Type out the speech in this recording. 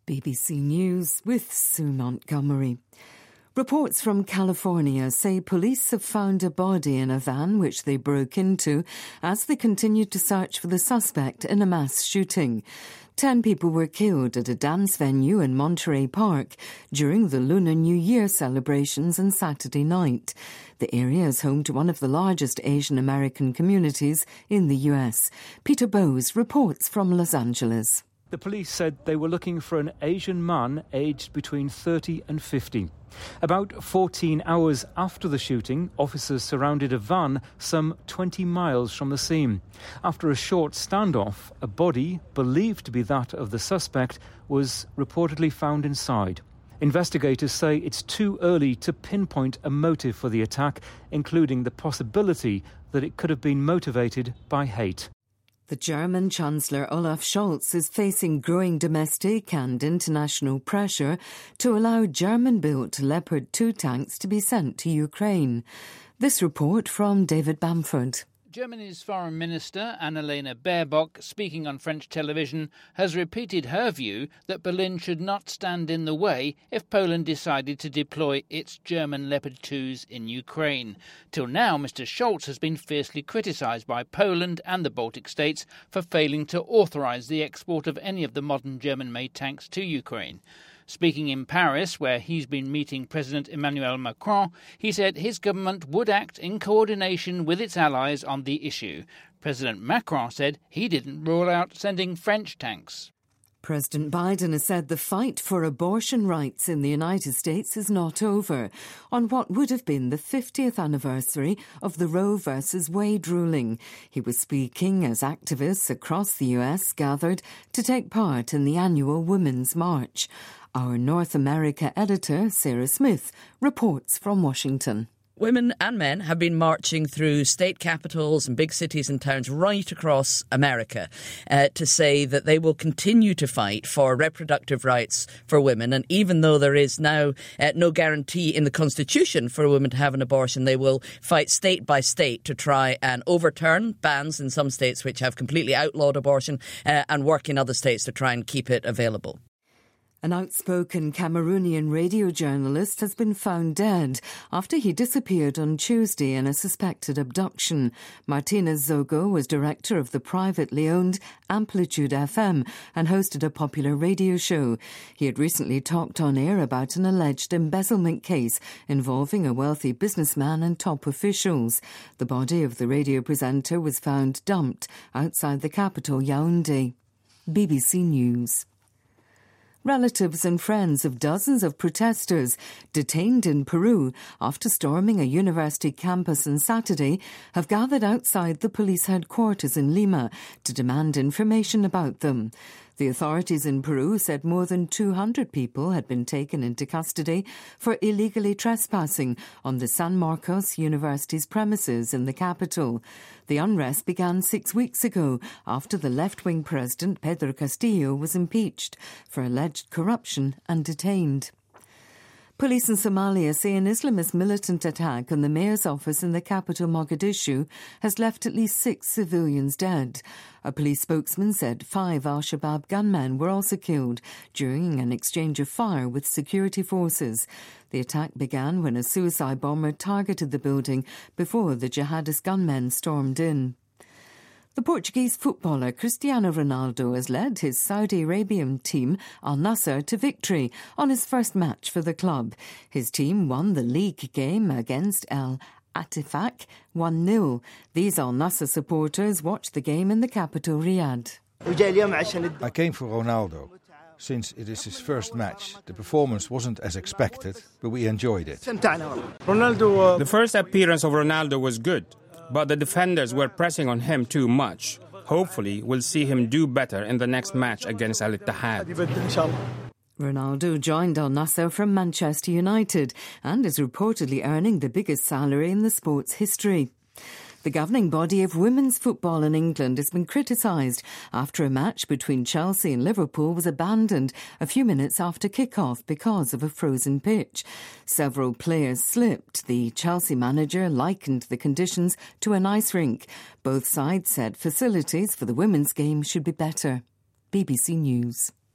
BBC News with Sue Montgomery. Reports from California say police have found a body in a van which they broke into as they continued to search for the suspect in a mass shooting. 10 people were killed at a dance venue in Monterey Park during the Lunar New Year celebrations on Saturday night. The area is home to one of the largest Asian American communities in the US. Peter Bowes reports from Los Angeles. The police said they were looking for an Asian man aged between 30 and 50. About 14 hours after the shooting, officers surrounded a van some 20 miles from the scene. After a short standoff, a body, believed to be that of the suspect, was reportedly found inside. Investigators say it's too early to pinpoint a motive for the attack, including the possibility that it could have been motivated by hate. The German Chancellor Olaf Scholz is facing growing domestic and international pressure to allow German-built Leopard 2 tanks to be sent to Ukraine. This report from David Bamford. Germany's Foreign Minister, Annalena Baerbock, speaking on French television, has repeated her view that Berlin should not stand in the way if Poland decided to deploy its German Leopard 2s in Ukraine. Till now, Mr. Scholz has been fiercely criticised by Poland and the Baltic states for failing to authorise the export of any of the modern German-made tanks to Ukraine. Speaking in Paris, where he's been meeting President Emmanuel Macron, he said his government would act in coordination with its allies on the issue. President Macron said he didn't rule out sending French tanks. President Biden has said the fight for abortion rights in the United States is not over on what would have been the 50th anniversary of the Roe v. Wade ruling. He was speaking as activists across the US gathered to take part in the annual Women's March. Our North America editor, Sarah Smith, reports from Washington. Women and men have been marching through state capitals and big cities and towns right across America to say that they will continue to fight for reproductive rights for women. And even though there is now no guarantee in the Constitution for a woman to have an abortion, they will fight state by state to try and overturn bans in some states which have completely outlawed abortion and work in other states to try and keep it available. An outspoken Cameroonian radio journalist has been found dead after he disappeared on Tuesday in a suspected abduction. Martinez Zogo was director of the privately owned Amplitude FM and hosted a popular radio show. He had recently talked on air about an alleged embezzlement case involving a wealthy businessman and top officials. The body of the radio presenter was found dumped outside the capital, Yaoundé. BBC News. Relatives and friends of dozens of protesters detained in Peru after storming a university campus on Saturday have gathered outside the police headquarters in Lima to demand information about them. The authorities in Peru said more than 200 people had been taken into custody for illegally trespassing on the San Marcos University's premises in the capital. The unrest began 6 weeks ago after the left-wing president Pedro Castillo was impeached for alleged corruption and detained. Police in Somalia say an Islamist militant attack on the mayor's office in the capital, Mogadishu, has left at least 6 civilians dead. A police spokesman said 5 al-Shabaab gunmen were also killed during an exchange of fire with security forces. The attack began when a suicide bomber targeted the building before the jihadist gunmen stormed in. The Portuguese footballer Cristiano Ronaldo has led his Saudi Arabian team Al Nassr to victory on his first match for the club. His team won the league game against Al Attifaq 1-0. These Al Nassr supporters watched the game in the capital, Riyadh. I came for Ronaldo. Since it is his first match, the performance wasn't as expected, but we enjoyed it. The first appearance of Ronaldo was good, but the defenders were pressing on him too much. Hopefully, we'll see him do better in the next match against Al Ittihad. Ronaldo joined Al Nassr from Manchester United and is reportedly earning the biggest salary in the sport's history. The governing body of women's football in England has been criticised after a match between Chelsea and Liverpool was abandoned a few minutes after kick-off because of a frozen pitch. Several players slipped. The Chelsea manager likened the conditions to an ice rink. Both sides said facilities for the women's game should be better. BBC News.